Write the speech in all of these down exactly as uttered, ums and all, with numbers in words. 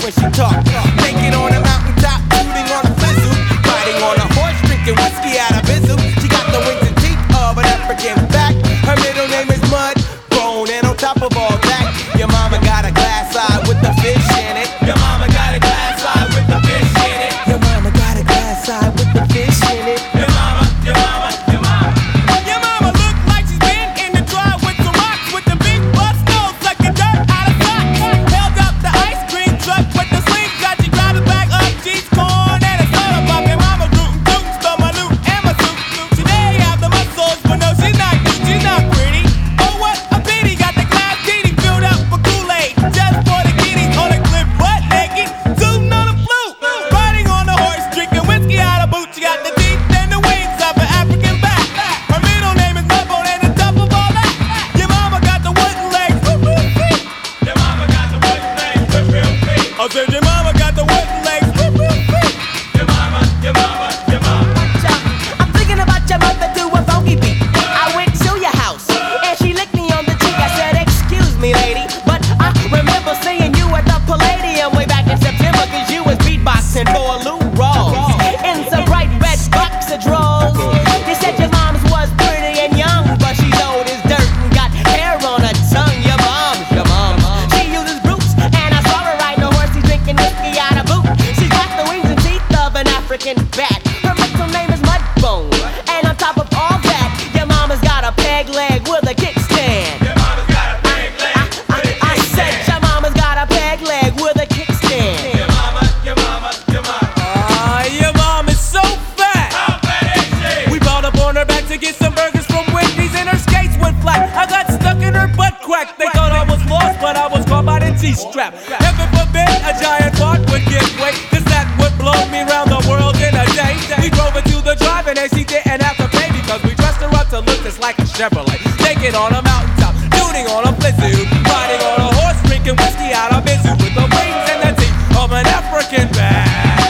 when she talk. Naked on a mountaintop, shooting on a fizzle. Riding on a horse, drinking whiskey out of bizzle. She got the wings and teeth of an African back. Her middle name is Mud Bone, and on top of all that, your mama got a glass eye with the fish in it. Your mama got a glass eye with the fish in it. Your mama got a glass eye with the fish in it. Your mama, your mama, your mama. Your mama look like she's been in the dry with some rocks, with the big bust nose, sucking dirt out of socks. Held up the ice cream truck with the slingshot. She grabbed a bag of cheese corn and a soda pop. Your mama rootin' tootin', stole my loot and my suit. She may have the muscles, but no, she's not cute, she's not pretty. Oh, what a pity, got the glass kitty filled up with Kool-Aid. Just for the kiddies on the clip, butt naked, tootin' on the flute. Riding on a horse, drinking whiskey out of boot. She got the teeth and the wings of an African back. Her middle name is Mudbone, and on top of all that, your mama got the wooden legs, whoop, whoop, feet. Your mama got the wooden legs, whoop, whoop, feet. I said your mama got the wooden legs, whoop, whoop, feet. Your mama, your mama, your mama. I'm thinking about your mother do a funky beat. I went to your house and she licked me on the cheek. I said, excuse me, lady, but I remember seeing you at the Palladium way back in September, cause you was beatboxing for Lou Rawls in some bright red boxer drawers. You said your mom's was pretty and young, but she's old as dirt and got hair on her tongue. Your mom's your mom. She uses brutes, and I saw her riding a horse. She's drinking whiskey out of boot. She's got the wings and teeth of an African bat. Her middle name is Mudbone, and on top of all that, your mama's got a peg leg with a kickstand. Your mama's got a big leg with a I said kickstand. your mama's got a peg leg with a kickstand. Your mama, your mama, your mama. Ah, your mom is so fat. How fat is she? We bought up on her back to get some burgers from Wendy's, and her skates went flat. I got stuck in her butt crack. They thought I was lost, but I was caught by the G-strap. Heaven forbid a giant fart would give way. This that would blow me round the world in a day. We drove her to the drive-in and she didn't have to pay because we dressed her up to look just like a Chevrolet. Naked on a mountaintop, shooting on a blizzard, riding on a horse, drinking whiskey out of bizzoo with the wings and the teeth of an African bat.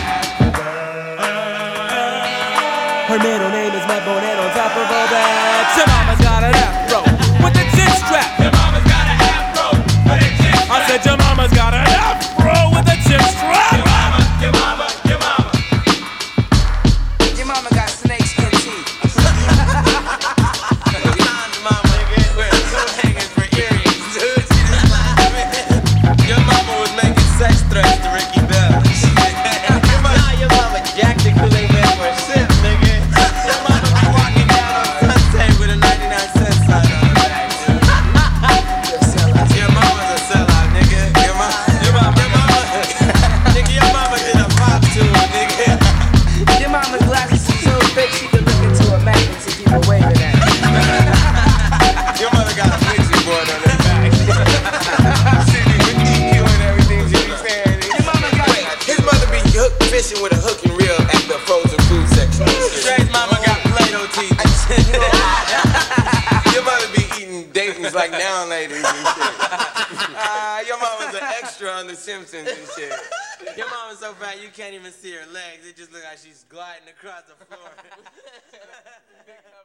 Her middle name is Mudbone, and on top of all that, your mama's got an afro with a chin strap. Your mama's got an afro with a chin strap. I said your mama's got an afro with a chin strap. Your mama, your mama, your mama. Your mama got snake skin teeth. Mama, nigga, with coat hangers for earrings, dude. She just laughing. Your mama was making sex threats to Ricky Bell. Nah, your mama jacked the Kool-Aid man for a sip, nigga. Your mama was walking down on Sunset with a ninety-nine cent sign on her back, dude. Your mama's a sellout, nigga. Your mama, your mama, your mama, nigga, your mama did a pop tour, nigga. Your mama's glasses are so big she could look into a magnet to keep her waving at. Your mother got a mixing board on her back. See me with E Q and everything she be saying. Your mama got Wait, his mother be hook fishing with a hook and reel at the frozen food section. Trey's mama got Play-Doh teeth. Your mother be eating Dayton's like now ladies and shit. Uh, your mama's an extra on The Simpsons and shit. Your mama's so fat you can't even see her legs. It just looks like she's gliding across the floor.